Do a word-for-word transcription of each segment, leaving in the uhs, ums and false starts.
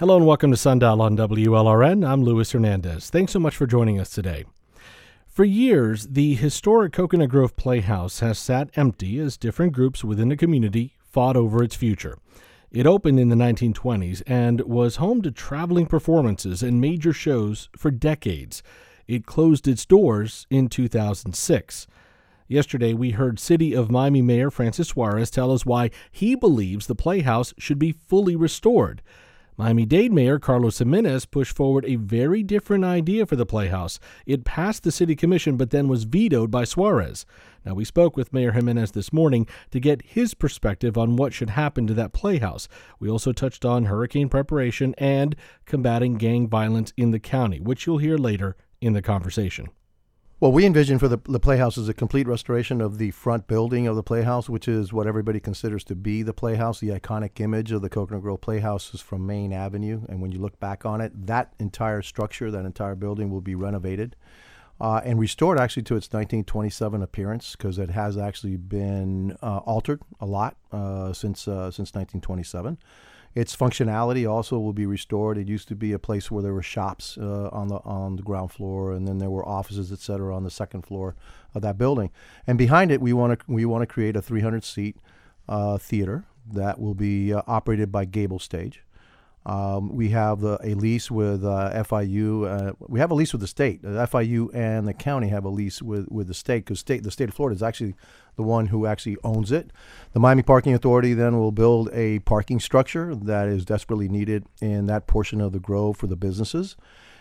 Hello and welcome to Sundial on W L R N. I'm Luis Hernandez. Thanks so much for joining us today. For years, the historic Coconut Grove Playhouse has sat empty as different groups within the community fought over its future. It opened in the nineteen twenties and was home to traveling performances and major shows for decades. It closed its doors in two thousand six. Yesterday, we heard City of Miami Mayor Francis Suarez tell us why he believes the Playhouse should be fully restored. Miami-Dade Mayor Carlos Jimenez pushed forward a very different idea for the Playhouse. It passed the City Commission but then was vetoed by Suarez. Now, we spoke with Mayor Jimenez this morning to get his perspective on what should happen to that Playhouse. We also touched on hurricane preparation and combating gang violence in the county, which you'll hear later in the conversation. Well, we envision for the, the Playhouse is a complete restoration of the front building of the Playhouse, which is what everybody considers to be the Playhouse. The iconic image of the Coconut Grove Playhouse is from Main Avenue, and when you look back on it, that entire structure, that entire building will be renovated uh, and restored actually to its nineteen twenty-seven appearance, because it has actually been uh, altered a lot uh, since uh, since nineteen twenty-seven. Its functionality also will be restored. It used to be a place where there were shops uh, on the on the ground floor, and then there were offices, et cetera, on the second floor of that building. And behind it, we want to we want to create a three hundred seat uh, theater that will be uh, operated by Gable Stage. Um, we have the, a lease with uh, F I U. Uh, we have a lease with the state. The F I U and the county have a lease with, with the state, because state the state of Florida is actually the one who actually owns it. The Miami Parking Authority then will build a parking structure that is desperately needed in that portion of the Grove for the businesses.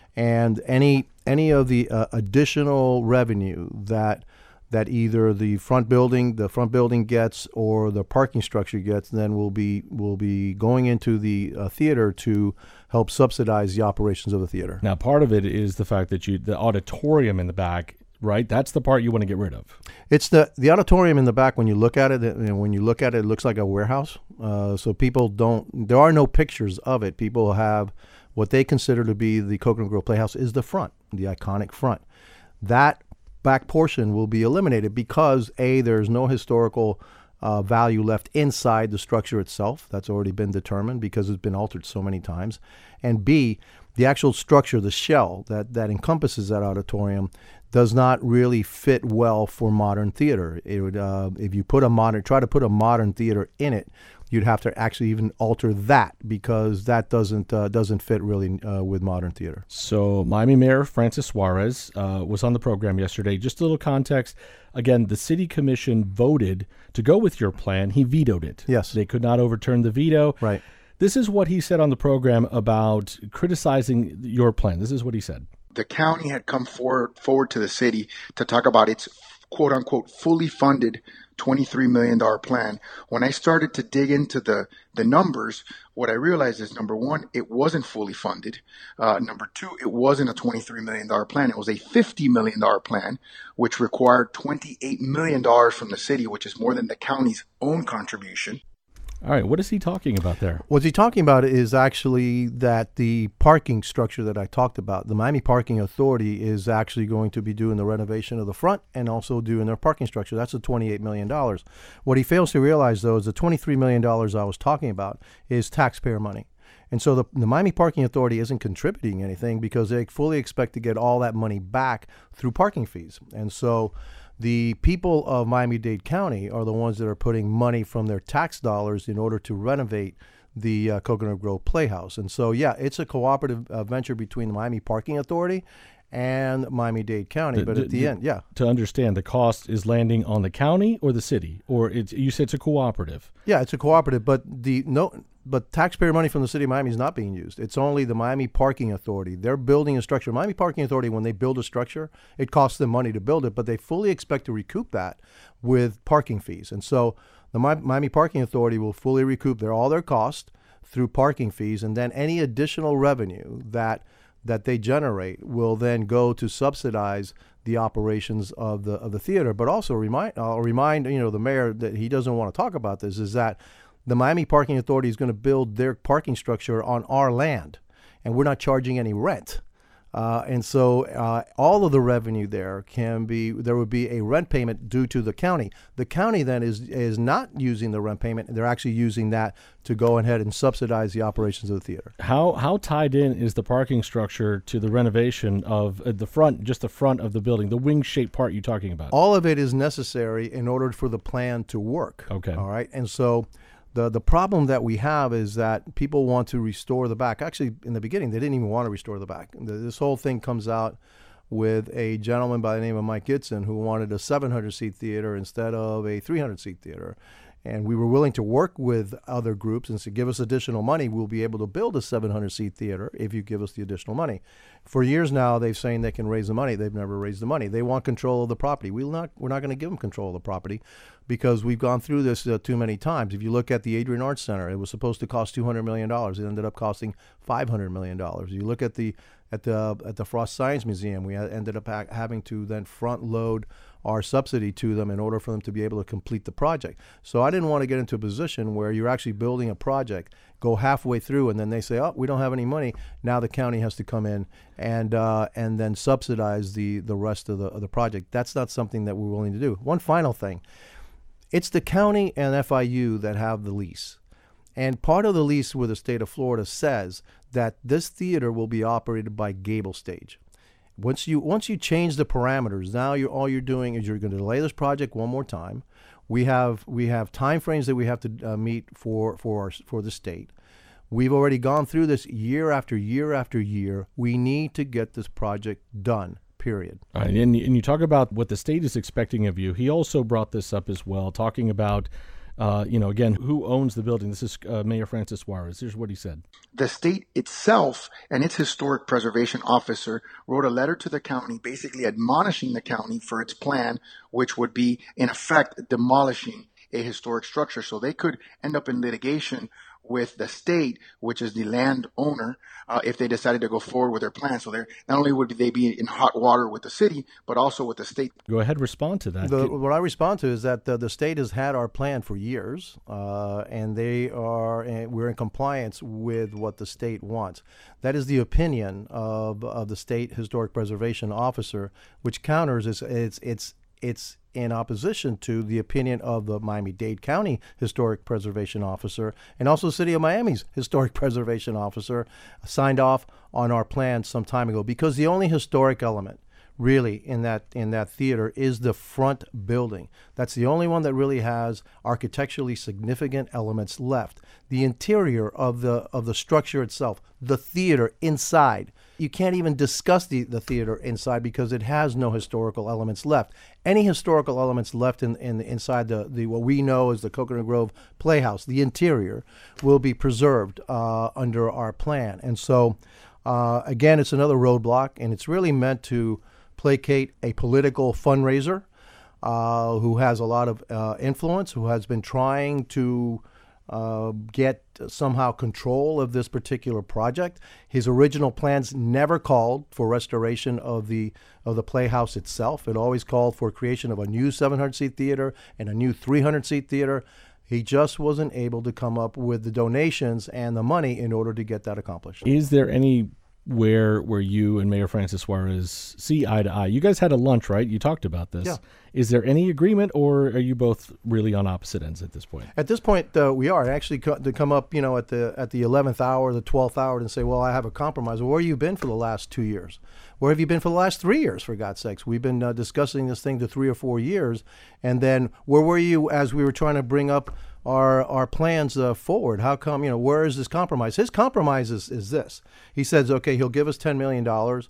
And any any of the uh, additional revenue that that either the front building, the front building gets, or the parking structure gets, then will be will be going into the uh, theater to help subsidize the operations of the theater. Now, part of it is the fact that you the auditorium in the back, right? That's the part you want to get rid of. It's the the auditorium in the back. When you look at it, and when you look at it, it looks like a warehouse. Uh, so people don't. There are no pictures of it. People have what they consider to be the Coconut Grove Playhouse is the front, the iconic front. That back portion will be eliminated because A, there's no historical uh, value left inside the structure itself. That's already been determined because it's been altered so many times. And B, the actual structure, the shell that, that encompasses that auditorium does not really fit well for modern theater. It would, uh, if you put a modern, try to put a modern theater in it, you'd have to actually even alter that, because that doesn't uh, doesn't fit really uh, with modern theater. So Miami Mayor Francis Suarez uh, was on the program yesterday. Just a little context. Again, the City Commission voted to go with your plan. He vetoed it. Yes. They could not overturn the veto. Right. This is what he said on the program about criticizing your plan. This is what he said. The county had come forward, forward to the city to talk about its quote unquote fully funded twenty-three million dollars plan. When I started to dig into the, the numbers, what I realized is, number one, it wasn't fully funded. Uh, number two, it wasn't a twenty-three million dollars plan. It was a fifty million dollars plan, which required twenty-eight million dollars from the city, which is more than the county's own contribution. All right, what is he talking about there? What he's talking about is actually that the parking structure that I talked about, the Miami Parking Authority is actually going to be doing the renovation of the front and also doing their parking structure. That's the twenty-eight million dollars. What he fails to realize, though, is the twenty-three million dollars I was talking about is taxpayer money. And so the, the Miami Parking Authority isn't contributing anything because they fully expect to get all that money back through parking fees. And so the people of Miami-Dade County are the ones that are putting money from their tax dollars in order to renovate the uh, Coconut Grove Playhouse. And so, yeah, it's a cooperative uh, venture between the Miami Parking Authority and Miami-Dade County. The, but the, at the, the end, yeah. To understand, the cost is landing on the county or the city? Or it's, you said it's a cooperative? Yeah, it's a cooperative, but the no, but taxpayer money from the city of Miami is not being used. It's only the Miami Parking Authority. They're building a structure. Miami Parking Authority, when they build a structure, it costs them money to build it, but they fully expect to recoup that with parking fees. And so the Miami Parking Authority will fully recoup their all their costs through parking fees, and then any additional revenue that that they generate will then go to subsidize the operations of the of the theater. But also remind I'll remind you know the mayor that he doesn't want to talk about this, is that the Miami Parking Authority is going to build their parking structure on our land, and we're not charging any rent. Uh, and so uh, all of the revenue there can be, there would be a rent payment due to the county. The county then is is not using the rent payment. They're actually using that to go ahead and subsidize the operations of the theater. How how tied in is the parking structure to the renovation of uh, the front, just the front of the building, the wing-shaped part you're talking about? All of it is necessary in order for the plan to work. Okay. All right. And so the the problem that we have is that people want to restore the back. Actually, in the beginning, they didn't even want to restore the back. The, this whole thing comes out with a gentleman by the name of Mike Gitson who wanted a seven hundred seat theater instead of a three hundred seat theater. And we were willing to work with other groups and say, give us additional money. We'll be able to build a seven hundred seat theater if you give us the additional money. For years now, they've saying they can raise the money. They've never raised the money. They want control of the property. We'll not, we're not going to give them control of the property because we've gone through this uh, too many times. If you look at the Adrian Arts Center, it was supposed to cost two hundred million dollars. It ended up costing five hundred million dollars. You look at the at the at the Frost Science Museum, we ended up ha- having to then front load our subsidy to them in order for them to be able to complete the project. So I didn't want to get into a position where you're actually building a project, go halfway through, and then they say, oh, we don't have any money. Now the county has to come in and uh, and then subsidize the, the rest of the, of the project. That's not something that we're willing to do. One final thing. It's the county and F I U that have the lease. And part of the lease with the state of Florida says that this theater will be operated by Gable Stage. Once you once you change the parameters, now you're all you're doing is you're going to delay this project one more time. We have we have time frames that we have to uh, meet for for our, for the state. We've already gone through this year after year after year. We need to get this project done. Period. All right, and, and you talk about what the state is expecting of you. He also brought this up as well, talking about, uh, you know, again, who owns the building. This is uh, Mayor Francis Suarez. Here's what he said. The state itself and its historic preservation officer wrote a letter to the county basically admonishing the county for its plan, which would be, in effect, demolishing a historic structure. So they could end up in litigation with the state, which is the landowner, uh, if they decided to go forward with their plan. So they're, not only would they be in hot water with the city, but also with the state. Go ahead, respond to that. The, what I respond to is that the, the state has had our plan for years, uh, and they are and we're in compliance with what the state wants. That is the opinion of of the state historic preservation officer, which counters is it's it's it's in opposition to the opinion of the Miami-Dade County Historic Preservation Officer and also the City of Miami's Historic Preservation Officer signed off on our plan some time ago, because the only historic element really in that in that theater is the front building. That's the only one that really has architecturally significant elements left. The interior of the of the structure itself, the theater inside, you can't even discuss the, the theater inside because it has no historical elements left. Any historical elements left in, in inside the, the what we know as the Coconut Grove Playhouse, the interior, will be preserved uh, under our plan. And so, uh, again, it's another roadblock, and it's really meant to placate a political fundraiser uh, who has a lot of uh, influence, who has been trying to uh, get somehow control of this particular project. His original plans never called for restoration of the of the Playhouse itself. It always called for creation of a new seven hundred seat theater and a new three hundred seat theater. He just wasn't able to come up with the donations and the money in order to get that accomplished. Is there any where where you and Mayor Francis Suarez see eye to eye? You guys had a lunch, right? You talked about this. Yeah. Is there any agreement, or are you both really on opposite ends at this point? At this point, uh, we are actually co- to come up, you know, at the at the eleventh hour, the twelfth hour, and say, well, I have a compromise. Well, where have you been for the last two years? Where have you been for the last three years, for God's sakes? We've been uh, discussing this thing to three or four years. And then where were you as we were trying to bring up our our plans uh, forward? How come, you know, where is this compromise? His compromise is, is this. He says, okay, he'll give us ten million dollars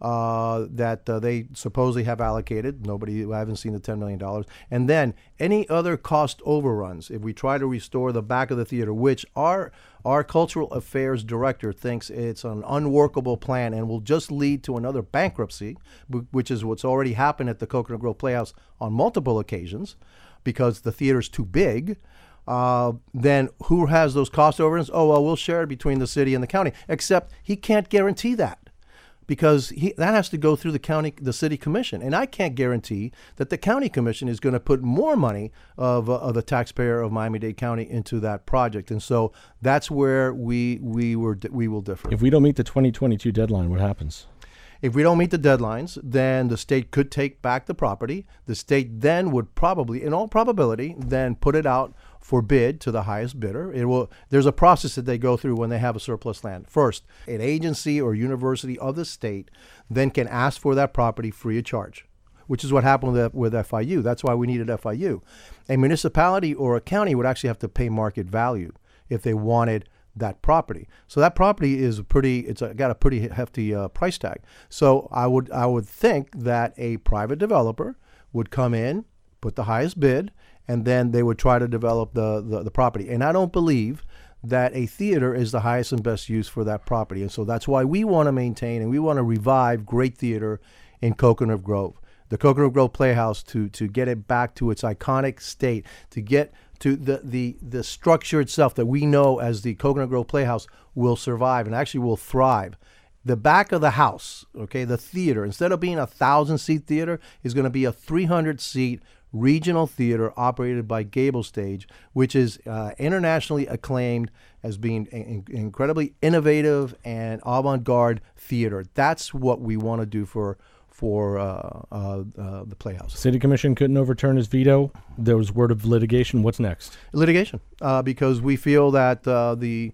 uh, that uh, they supposedly have allocated. Nobody, I haven't seen the ten million dollars. And then any other cost overruns, if we try to restore the back of the theater, which our our cultural affairs director thinks it's an unworkable plan and will just lead to another bankruptcy, which is what's already happened at the Coconut Grove Playhouse on multiple occasions, because the theater's too big. Uh, then who has those cost overruns? Oh, well, we'll share it between the city and the county. Except he can't guarantee that, because he, that has to go through the county, the city commission, and I can't guarantee that the county commission is going to put more money of, uh, of the taxpayer of Miami-Dade County into that project. And so that's where we we were we will differ. If we don't meet the twenty twenty-two deadline, what happens? If we don't meet the deadlines, then the state could take back the property. The state then would probably, in all probability, then put it out for bid to the highest bidder. It will. There's a process that they go through when they have a surplus land. First, an agency or university of the state then can ask for that property free of charge, which is what happened with, with F I U. That's why we needed F I U. A municipality or a county would actually have to pay market value if they wanted that property. So that property is pretty, it's a, got a pretty hefty uh, price tag. So I would, I would think that a private developer would come in, put the highest bid, and then they would try to develop the, the, the property. And I don't believe that a theater is the highest and best use for that property. And so that's why we want to maintain and we want to revive great theater in Coconut Grove. The Coconut Grove Playhouse, to to get it back to its iconic state, to get to the, the, the structure itself that we know as the Coconut Grove Playhouse will survive and actually will thrive. The back of the house, okay, the theater, instead of being a thousand-seat theater, is going to be a three hundred seat regional theater operated by Gable Stage, which is uh, internationally acclaimed as being in- incredibly innovative and avant-garde theater. That's what we want to do for for uh, uh, uh, the Playhouse. City Commission couldn't overturn his veto. There was word of litigation. What's next? Litigation, uh, because we feel that uh, the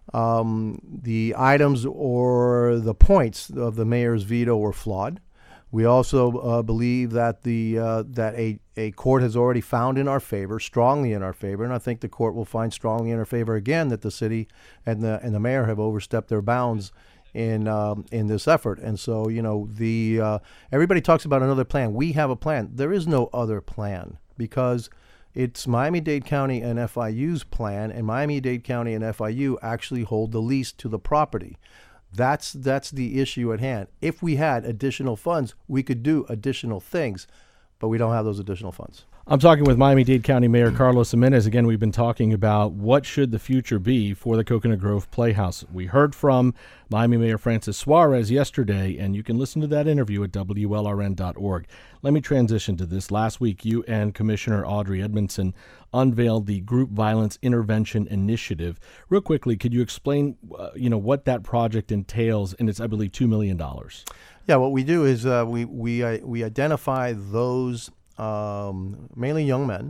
um, the items or the points of the mayor's veto were flawed. We also uh, believe that the uh, that a, a court has already found in our favor, strongly in our favor, and I think the court will find strongly in our favor again that the city and the and the mayor have overstepped their bounds in um, in this effort. And so, you know, the uh, everybody talks about another plan. We have a plan. There is no other plan because it's Miami-Dade County and F I U's plan, and Miami-Dade County and F I U actually hold the lease to the property. That's that's the issue at hand. If we had additional funds, we could do additional things, but we don't have those additional funds. I'm talking with Miami-Dade County Mayor Carlos Gimenez. Again, we've been talking about what should the future be for the Coconut Grove Playhouse. We heard from Miami Mayor Francis Suarez yesterday, and you can listen to that interview at W L R N dot org. Let me transition to this. Last week, you and Commissioner Audrey Edmondson unveiled the Group Violence Intervention Initiative. Real quickly, could you explain, uh, you know, what that project entails? And it's, I believe, two million dollars. Yeah, what we do is uh, we we uh, we identify those um, mainly young men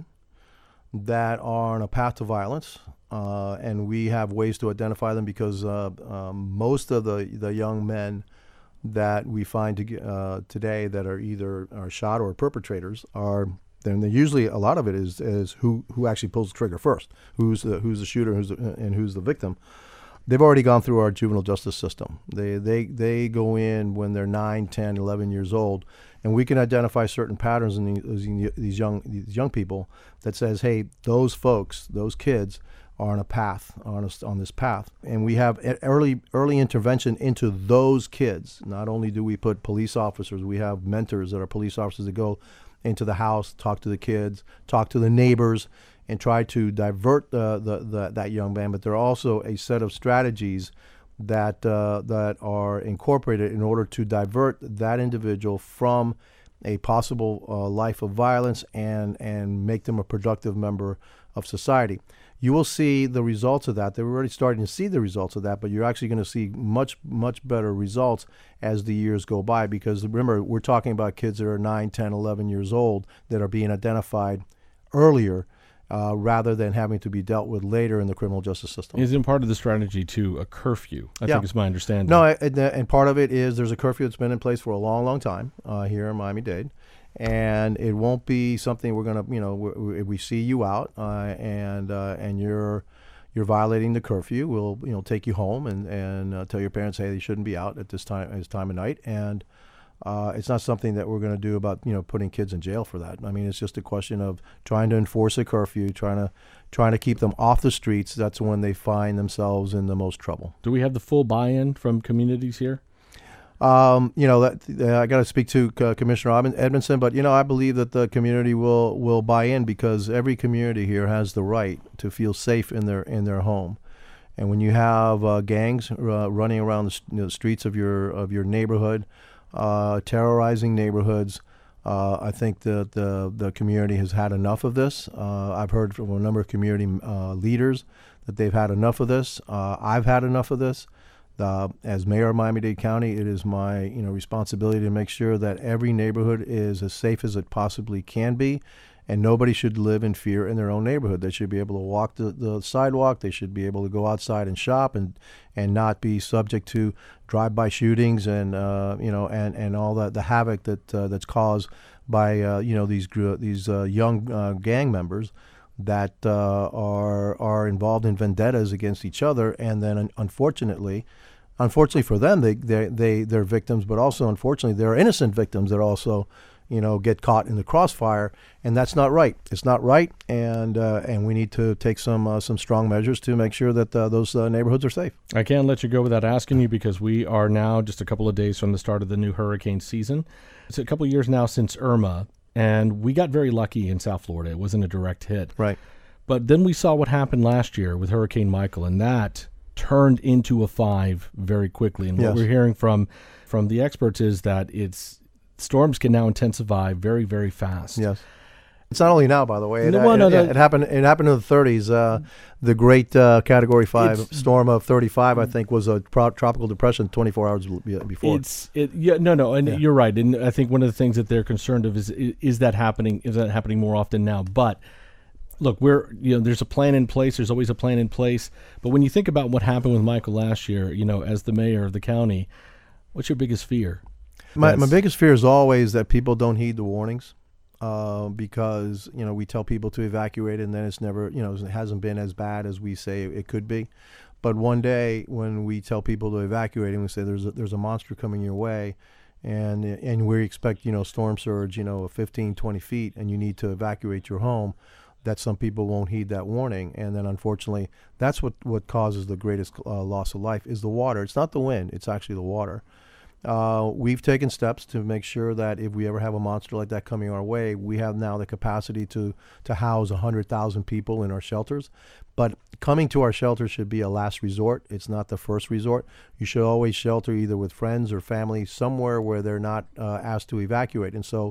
that are on a path to violence, uh, and we have ways to identify them because uh, um, most of the the young men that we find to, uh, today that are either are shot or perpetrators are. Then usually a lot of it is is who who actually pulls the trigger first, who's the who's the shooter, who's the, and who's the victim. They've already gone through our juvenile justice system. They they they go in when they're nine, ten, eleven years old, and we can identify certain patterns in these, these young these young people that says, hey, those folks, those kids are on a path, on a, on this path, and we have early early intervention into those kids. Not only do we put police officers, we have mentors that are police officers that go into the house, talk to the kids, talk to the neighbors, and try to divert the, the, the that young man. But there are also a set of strategies that uh, that are incorporated in order to divert that individual from a possible uh, life of violence and and make them a productive member of society. You will see the results of that. They're already starting to see the results of that, but you're actually going to see much, much better results as the years go by because, remember, we're talking about kids that are nine, ten, eleven years old that are being identified earlier uh, rather than having to be dealt with later in the criminal justice system. Isn't part of the strategy to a curfew? I yeah. think it's my understanding. No, and, and part of it is there's a curfew that's been in place for a long, long time uh, here in Miami-Dade. And it won't be something we're gonna, you know, we, we see you out uh, and uh, and you're you're violating the curfew. We'll, you know, take you home and and uh, tell your parents, hey, they shouldn't be out at this time, at this time of night. And uh, it's not something that we're going to do about, you know, putting kids in jail for that. I mean, it's just a question of trying to enforce a curfew, trying to trying to keep them off the streets. That's when they find themselves in the most trouble. Do we have the full buy-in from communities here? Um, you know, that uh, I got to speak to uh, Commissioner Edmondson, but you know, I believe that the community will will buy in because every community here has the right to feel safe in their in their home. And when you have uh, gangs uh, running around the, you know, the streets of your of your neighborhood, uh, terrorizing neighborhoods, uh, I think that the the community has had enough of this. Uh, I've heard from a number of community uh, leaders that they've had enough of this. Uh, I've had enough of this. Uh, as mayor of Miami-Dade County, it is my you know responsibility to make sure that every neighborhood is as safe as it possibly can be, and nobody should live in fear in their own neighborhood. They should be able to walk the, the sidewalk. They should be able to go outside and shop, and and not be subject to drive-by shootings and uh, you know and, and all that the havoc that uh, that's caused by uh, you know these gr- these uh, young uh, gang members that uh, are are involved in vendettas against each other, and then un- unfortunately. Unfortunately for them, they they they they're victims, but also unfortunately there are innocent victims that also, you know, get caught in the crossfire, and that's not right. It's not right, and uh, and we need to take some uh, some strong measures to make sure that uh, those uh, neighborhoods are safe. I can't let you go without asking you, because we are now just a couple of days from the start of the new hurricane season. It's a couple of years now since Irma, and we got very lucky in South Florida. It wasn't a direct hit, Right. But then we saw what happened last year with Hurricane Michael, and that turned into a five very quickly. And what Yes. we're hearing from from the experts is that it's storms can now intensify very, very fast. Yes. It's not only now, by the way. It, No, well, it, no, no. it happened. It happened in the thirties. Uh, the great uh, Category Five It's- storm of thirty-five, I think, was a pro- tropical depression twenty-four hours be- before. It's it yeah no no and Yeah. you're right, and I think one of the things that they're concerned of is is that happening is that happening more often now. But look, we're you know there's a plan in place. There's always a plan in place. But when you think about what happened with Michael last year, you know, as the mayor of the county, what's your biggest fear? My, my That's- biggest fear is always that people don't heed the warnings, uh, because you know we tell people to evacuate, and then it's never you know it hasn't been as bad as we say it could be. But one day when we tell people to evacuate, and we say there's a, there's a monster coming your way, and and we expect you know storm surge you know of fifteen, twenty feet, and you need to evacuate your home, that some people won't heed that warning, and then unfortunately that's what what causes the greatest uh, loss of life is the water. It's not the wind; it's actually the water. Uh, we've taken steps to make sure that if we ever have a monster like that coming our way, we have now the capacity to to house one hundred thousand people in our shelters. But coming to our shelter should be a last resort. It's not the first resort. You should always shelter either with friends or family somewhere where they're not uh, asked to evacuate. And so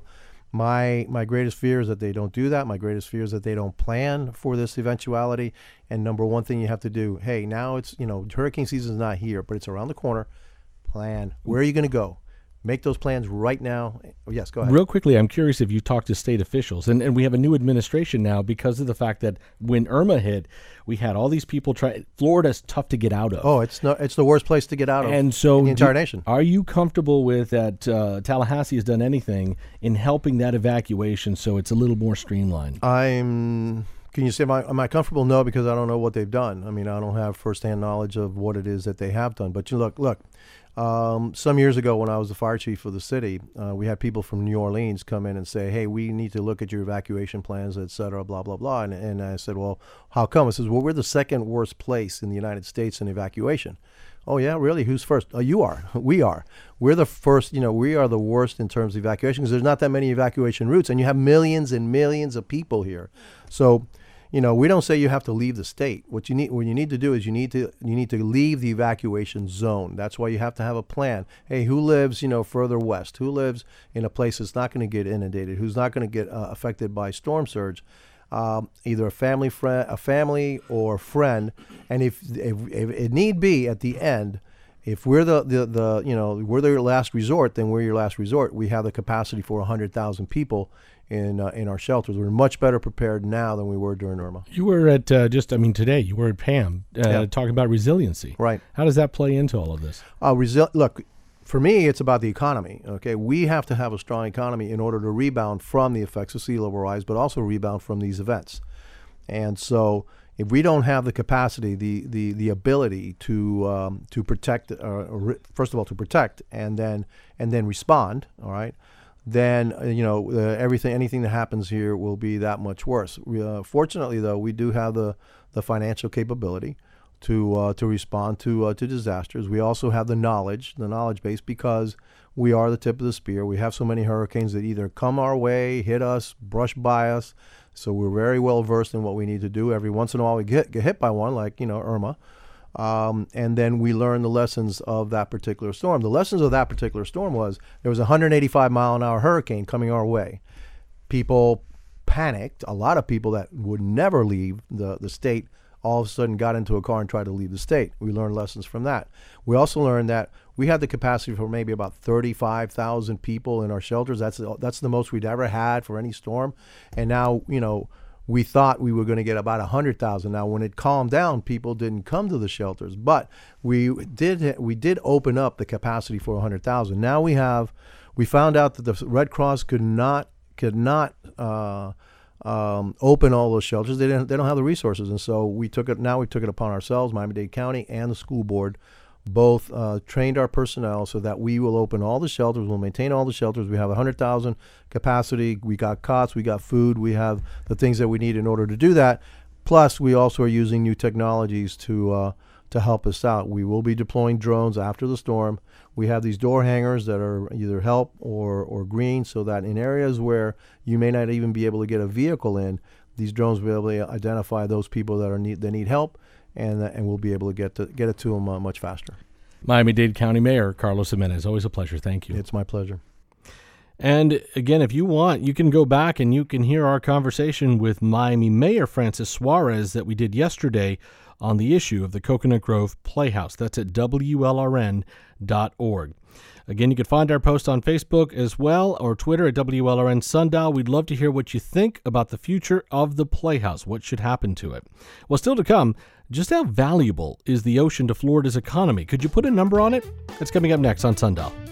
my my greatest fear is that they don't do that. My greatest fear is that they don't plan for this eventuality. And number one thing you have to do, hey, now it's, you know, hurricane season is not here, but it's around the corner. Plan. Where are you going to go? Make those plans right now. Oh, yes, go ahead. Real quickly, I'm curious if you talked to state officials, and, and we have a new administration now because of the fact that when Irma hit, we had all these people try. Florida's tough to get out of. Oh, it's not. It's the worst place to get out of. And so in the entire do- nation. Are you comfortable with that uh, Tallahassee has done anything in helping that evacuation so it's a little more streamlined? I'm. Can you say, am I, am I comfortable? No, because I don't know what they've done. I mean, I don't have firsthand knowledge of what it is that they have done. But you look, look. Um, some years ago, when I was the fire chief of the city, uh, we had people from New Orleans come in and say, "Hey, we need to look at your evacuation plans, et cetera, blah blah blah." And, and I said, "Well, how come?" I says, "Well, we're the second worst place in the United States in evacuation." Oh yeah, really? Who's first? Oh, you are. We are. We're the first. You know, we are the worst in terms of evacuation because there's not that many evacuation routes, and you have millions and millions of people here. So, you know, we don't say you have to leave the state. What you need, what you need to do is you need to you need to leave the evacuation zone. That's why you have to have a plan. Hey, who lives, you know, further west? Who lives in a place that's not going to get inundated? Who's not going to get uh, affected by storm surge? Um, either a family friend, a family or friend. And if, if if it need be at the end, if we're the, the, the you know we're their last resort, then we're your last resort. We have the capacity for one hundred thousand people in uh, in our shelters. We're much better prepared now than we were during Irma. You were at uh, just, I mean, today you were at PAM uh, Yeah. talking about resiliency. Right. How does that play into all of this? Uh, resi- look, for me, it's about the economy. Okay, we have to have a strong economy in order to rebound from the effects of sea level rise, but also rebound from these events. And so, if we don't have the capacity, the the the ability to um, to protect, uh, re- first of all, to protect, and then and then respond, all right, then uh, you know uh, everything, anything that happens here will be that much worse. We, uh, fortunately, though, we do have the the financial capability to uh, to respond to uh, to disasters. We also have the knowledge, the knowledge base, because we are the tip of the spear. We have so many hurricanes that either come our way, hit us, brush by us. So we're very well versed in what we need to do. Every once in a while, we get get hit by one, like you know Irma, um, and then we learn the lessons of that particular storm. The lessons of that particular storm was there was a one hundred eighty-five mile an hour hurricane coming our way. People panicked. A lot of people that would never leave the the state all of a sudden got into a car and tried to leave the state. We learned lessons from that. We also learned that we had the capacity for maybe about thirty-five thousand people in our shelters. That's that's the most we'd ever had for any storm. And now, you know, we thought we were going to get about one hundred thousand. Now, when it calmed down, people didn't come to the shelters, but we did we did open up the capacity for one hundred thousand. Now we have, we found out that the Red Cross could not could not uh, um, open all those shelters. They didn't they don't have the resources, and so we took it. Now we took it upon ourselves, Miami-Dade County and the school board. Both uh, trained our personnel so that we will open all the shelters, we'll maintain all the shelters. We have one hundred thousand capacity. We got cots, we got food, we have the things that we need in order to do that. Plus, we also are using new technologies to uh, to help us out. We will be deploying drones after the storm. We have these door hangers that are either help or, or green, so that in areas where you may not even be able to get a vehicle in, these drones will be able to identify those people that are need that need help. And, uh, and we'll be able to get to get it to them uh, much faster. Miami-Dade County Mayor Carlos Gimenez, always a pleasure. Thank you. It's my pleasure. And again, if you want, you can go back and you can hear our conversation with Miami Mayor Francis Suarez that we did yesterday on the issue of the Coconut Grove Playhouse. That's at W L R N dot org. Again, you can find our post on Facebook as well, or Twitter at W L R N Sundial. We'd love to hear what you think about the future of the Playhouse. What should happen to it? Well, still to come, just how valuable is the ocean to Florida's economy? Could you put a number on it? It's coming up next on Sundial.